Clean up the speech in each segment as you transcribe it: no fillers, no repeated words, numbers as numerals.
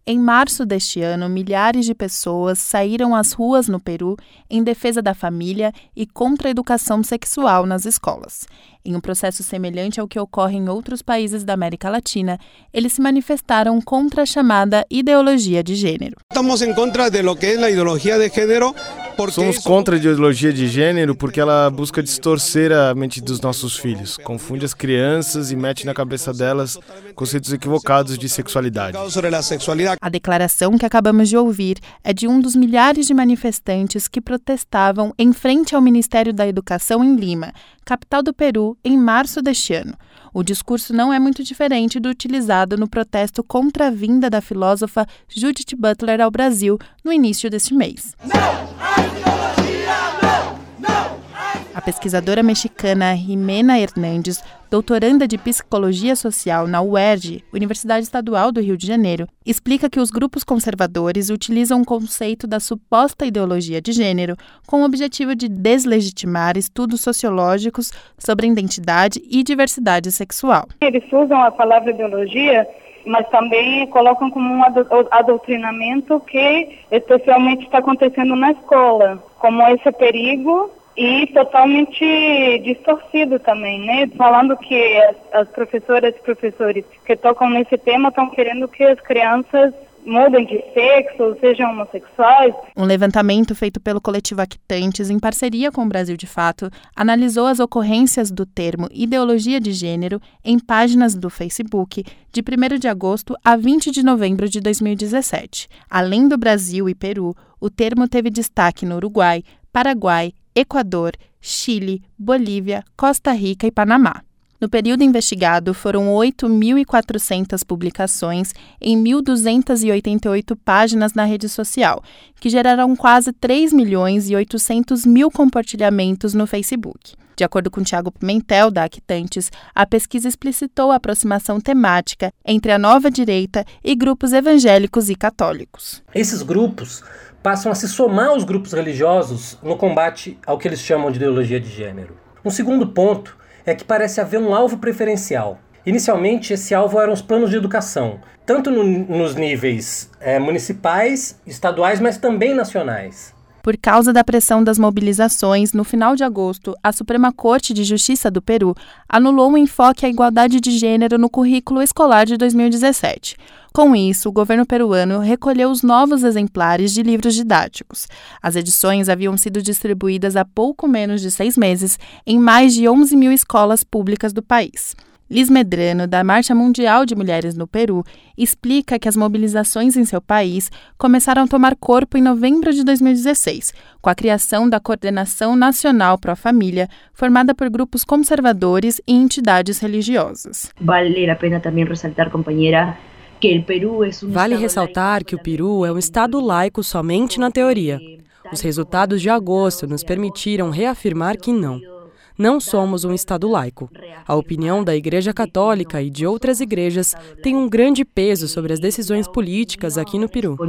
Em março deste ano, milhares de pessoas saíram às ruas no Peru em defesa da família e contra a educação sexual nas escolas. Em um processo semelhante ao que ocorre em outros países da América Latina, eles se manifestaram contra a chamada ideologia de gênero. Estamos em contra de lo que é a ideologia de gênero. Somos contra a ideologia de gênero porque ela busca distorcer a mente dos nossos filhos, confunde as crianças e mete na cabeça delas conceitos equivocados de sexualidade. A declaração que acabamos de ouvir é de um dos milhares de manifestantes que protestavam em frente ao Ministério da Educação em Lima, capital do Peru, em março deste ano. O discurso não é muito diferente do utilizado no protesto contra a vinda da filósofa Judith Butler ao Brasil no início deste mês. A pesquisadora mexicana Jimena Hernández, doutoranda de Psicologia Social na UERJ, Universidade Estadual do Rio de Janeiro, explica que os grupos conservadores utilizam o conceito da suposta ideologia de gênero com o objetivo de deslegitimar estudos sociológicos sobre identidade e diversidade sexual. Eles usam a palavra ideologia, mas também colocam como um adoctrinamento que especialmente está acontecendo na escola, como esse perigo e totalmente distorcido também, né? Falando que as professoras e professores que tocam nesse tema estão querendo que as crianças mudem de sexo, sejam homossexuais. Um levantamento feito pelo coletivo Actantes, em parceria com o Brasil de Fato, analisou as ocorrências do termo ideologia de gênero em páginas do Facebook de 1º de agosto a 20 de novembro de 2017. Além do Brasil e Peru, o termo teve destaque no Uruguai, Paraguai, Equador, Chile, Bolívia, Costa Rica e Panamá. No período investigado, foram 8.400 publicações em 1.288 páginas na rede social, que geraram quase 3.800.000 compartilhamentos no Facebook. De acordo com Tiago Pimentel, da Actantes, a pesquisa explicitou a aproximação temática entre a nova direita e grupos evangélicos e católicos. Esses grupos passam a se somar aos grupos religiosos no combate ao que eles chamam de ideologia de gênero. Um segundo ponto é que parece haver um alvo preferencial. Inicialmente, esse alvo eram os planos de educação, tanto nos níveis municipais, estaduais, mas também nacionais. Por causa da pressão das mobilizações, no final de agosto, a Suprema Corte de Justiça do Peru anulou o enfoque à igualdade de gênero no currículo escolar de 2017. Com isso, o governo peruano recolheu os novos exemplares de livros didáticos. As edições haviam sido distribuídas há pouco menos de 6 meses em mais de 11.000 escolas públicas do país. Liz Medrano, da Marcha Mundial de Mulheres no Peru, explica que as mobilizações em seu país começaram a tomar corpo em novembro de 2016, com a criação da Coordenação Nacional Pró-Família, formada por grupos conservadores e entidades religiosas. Vale a pena também ressaltar, companheira, Vale ressaltar que o Peru é um estado laico somente na teoria. Os resultados de agosto nos permitiram reafirmar que não somos um Estado laico. A opinião da Igreja Católica e de outras igrejas tem um grande peso sobre as decisões políticas aqui no Peru.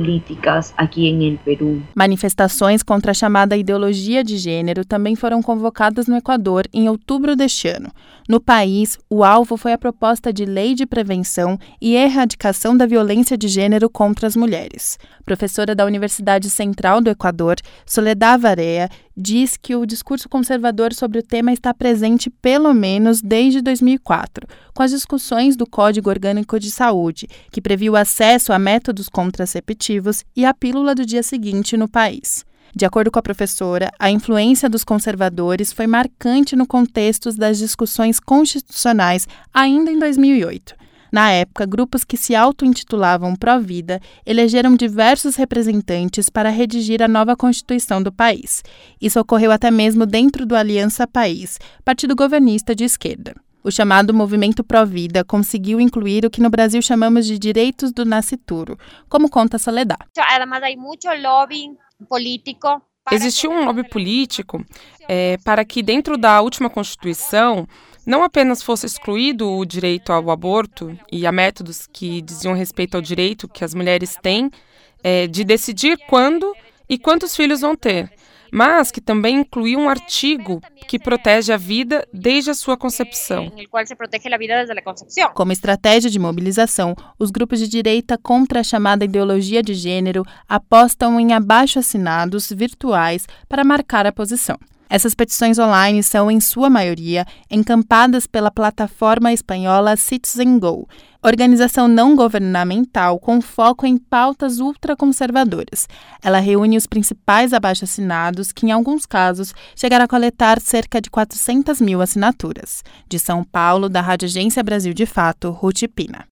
Manifestações contra a chamada ideologia de gênero também foram convocadas no Equador em outubro deste ano. No país, o alvo foi a proposta de lei de prevenção e erradicação da violência de gênero contra as mulheres. Professora da Universidade Central do Equador, Soledad Varea, diz que o discurso conservador sobre o tema está presente pelo menos desde 2004, com as discussões do Código Orgânico de Saúde, que previu acesso a métodos contraceptivos e a pílula do dia seguinte no país. De acordo com a professora, a influência dos conservadores foi marcante no contexto das discussões constitucionais ainda em 2008. Na época, grupos que se auto-intitulavam pró-vida elegeram diversos representantes para redigir a nova Constituição do país. Isso ocorreu até mesmo dentro do Aliança País, partido governista de esquerda. O chamado Movimento Pró-Vida conseguiu incluir o que no Brasil chamamos de direitos do nascituro, como conta Soledad. Existiu um lobby político para que dentro da última Constituição não apenas fosse excluído o direito ao aborto e a métodos que diziam respeito ao direito que as mulheres têm de decidir quando e quantos filhos vão ter, mas que também inclui um artigo que protege a vida desde a sua concepção. Como estratégia de mobilização, os grupos de direita contra a chamada ideologia de gênero apostam em abaixo-assinados virtuais para marcar a posição. Essas petições online são, em sua maioria, encampadas pela plataforma espanhola Citizen Go, organização não governamental com foco em pautas ultraconservadoras. Ela reúne os principais abaixo-assinados que, em alguns casos, chegaram a coletar cerca de 400 mil assinaturas. De São Paulo, da Rádio Agência Brasil de Fato, Ruth Pina.